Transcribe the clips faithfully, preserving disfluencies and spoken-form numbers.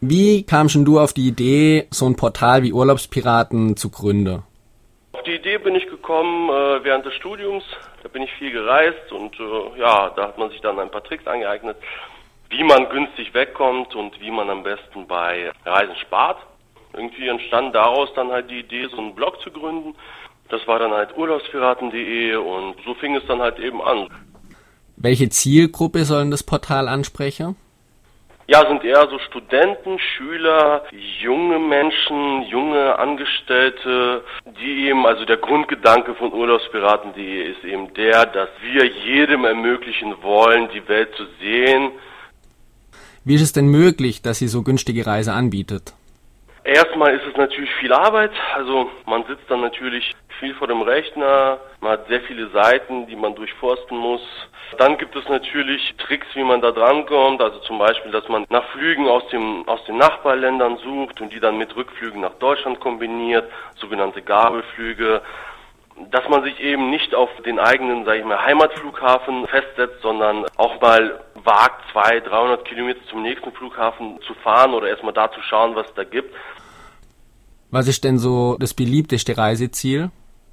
Wie kamst denn du auf die Idee, so ein Portal wie Urlaubspiraten zu gründen? Auf die Idee bin ich gekommen äh, während des Studiums. Da bin ich viel gereist und äh, ja, da hat man sich dann ein paar Tricks angeeignet, wie man günstig wegkommt und wie man am besten bei Reisen spart. Irgendwie entstand daraus dann halt die Idee, so einen Blog zu gründen. Das war dann halt urlaubspiraten punkt de und so fing es dann halt eben an. Welche Zielgruppe soll denn das Portal ansprechen? Ja, sind eher so Studenten, Schüler, junge Menschen, junge Angestellte, die eben, also der Grundgedanke von urlaubspiraten punkt de ist eben der, dass wir jedem ermöglichen wollen, die Welt zu sehen. Wie ist es denn möglich, dass sie so günstige Reise anbietet? Erstmal ist es natürlich viel Arbeit, also man sitzt dann natürlich viel vor dem Rechner, man hat sehr viele Seiten, die man durchforsten muss. Dann gibt es natürlich Tricks, wie man da drankommt, also zum Beispiel, dass man nach Flügen aus dem aus den Nachbarländern sucht und die dann mit Rückflügen nach Deutschland kombiniert, sogenannte Gabelflüge. Dass man sich eben nicht auf den eigenen, sage ich mal, Heimatflughafen festsetzt, sondern auch mal wagt, zweihundert, dreihundert Kilometer zum nächsten Flughafen zu fahren oder erstmal da zu schauen, was es da gibt. Was ist denn so das beliebteste Reiseziel?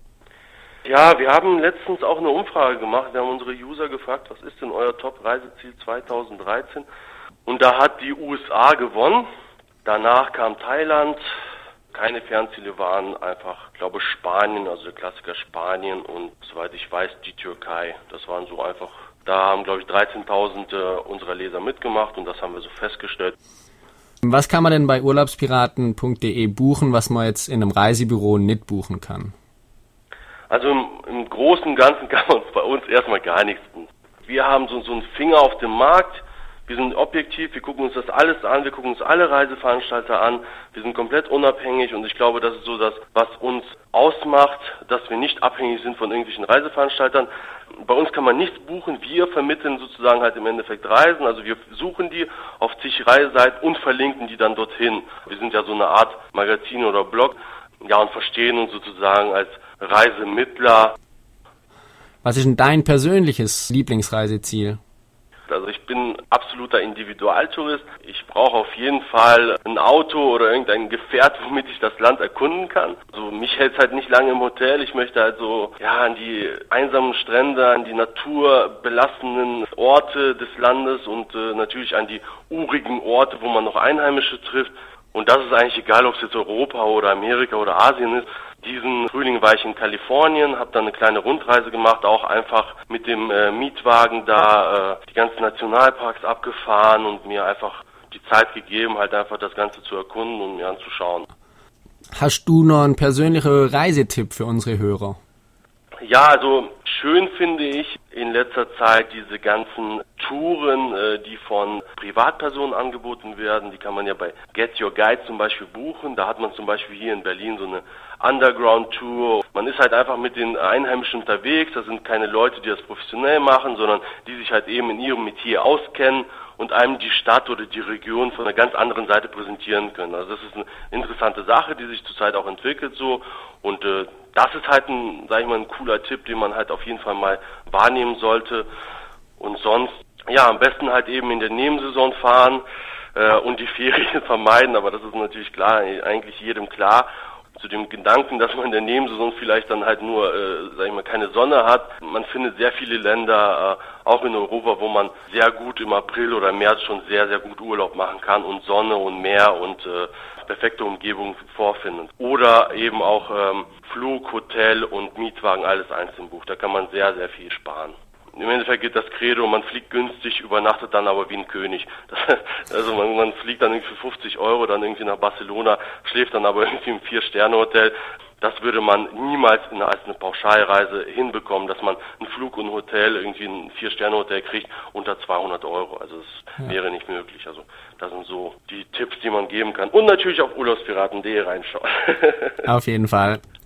Ja, wir haben letztens auch eine Umfrage gemacht. Wir haben unsere User gefragt, was ist denn euer Top-Reiseziel zweitausenddreizehn? Und da hat die U S A gewonnen. Danach kam Thailand. Keine Fernziele waren einfach, ich glaube, Spanien, also der Klassiker Spanien und soweit ich weiß, die Türkei. Das waren so einfach, da haben, glaube ich, dreizehntausend äh, unserer Leser mitgemacht und das haben wir so festgestellt. Was kann man denn bei urlaubspiraten punkt de buchen, was man jetzt in einem Reisebüro nicht buchen kann? Also im, im Großen und Ganzen kann man bei uns erstmal gar nichts buchen. Wir haben so, so einen Finger auf dem Markt. Wir sind objektiv, wir gucken uns das alles an, wir gucken uns alle Reiseveranstalter an, wir sind komplett unabhängig und ich glaube, das ist so das, was uns ausmacht, dass wir nicht abhängig sind von irgendwelchen Reiseveranstaltern. Bei uns kann man nichts buchen, wir vermitteln sozusagen halt im Endeffekt Reisen, also wir suchen die auf zig Reiseseiten und verlinken die dann dorthin. Wir sind ja so eine Art Magazin oder Blog, ja, und verstehen uns sozusagen als Reisemittler. Was ist denn dein persönliches Lieblingsreiseziel? Also ich bin absoluter Individualtourist. Ich brauche auf jeden Fall ein Auto oder irgendein Gefährt, womit ich das Land erkunden kann. Also mich hält es halt nicht lange im Hotel. Ich möchte halt so ja an die einsamen Strände, an die naturbelassenen Orte des Landes und äh, natürlich an die urigen Orte, wo man noch Einheimische trifft. Und das ist eigentlich egal, ob es jetzt Europa oder Amerika oder Asien ist. Diesen Frühling war ich in Kalifornien, habe dann eine kleine Rundreise gemacht, auch einfach mit dem äh, Mietwagen da äh, die ganzen Nationalparks abgefahren und mir einfach die Zeit gegeben, halt einfach das Ganze zu erkunden und mir anzuschauen. Hast du noch einen persönlichen Reisetipp für unsere Hörer? Ja, also schön finde ich in letzter Zeit diese ganzen Touren, äh, die von Privatpersonen angeboten werden. Die kann man ja bei Get Your Guide zum Beispiel buchen. Da hat man zum Beispiel hier in Berlin so eine Underground-Tour. Man ist halt einfach mit den Einheimischen unterwegs. Das sind keine Leute, die das professionell machen, sondern die sich halt eben in ihrem Metier auskennen und einem die Stadt oder die Region von einer ganz anderen Seite präsentieren können. Also das ist eine interessante Sache, die sich zurzeit auch entwickelt so. Und äh, das ist halt ein, sag ich mal, ein cooler Tipp, den man halt auf jeden Fall mal wahrnehmen sollte. Und sonst, ja, am besten halt eben in der Nebensaison fahren äh, und die Ferien vermeiden. Aber das ist natürlich klar, eigentlich jedem klar. Zu dem Gedanken, dass man in der Nebensaison vielleicht dann halt nur, äh, sag ich mal, keine Sonne hat. Man findet sehr viele Länder, äh, auch in Europa, wo man sehr gut im April oder März schon sehr, sehr gut Urlaub machen kann und Sonne und Meer und äh, perfekte Umgebung vorfindet. Oder eben auch ähm, Flug, Hotel und Mietwagen, alles einzeln bucht. Da kann man sehr, sehr viel sparen. Im Endeffekt geht das Credo, man fliegt günstig, übernachtet dann aber wie ein König. Das, also man, man fliegt dann irgendwie für fünfzig Euro dann irgendwie nach Barcelona, schläft dann aber irgendwie im Vier-Sterne-Hotel. Das würde man niemals in, als eine Pauschalreise hinbekommen, dass man einen Flug und ein Hotel, irgendwie ein Vier-Sterne-Hotel kriegt unter zweihundert Euro. Also das ja. wäre nicht möglich. Also das sind so die Tipps, die man geben kann. Und natürlich auf urlaubspiraten punkt de reinschauen. Auf jeden Fall.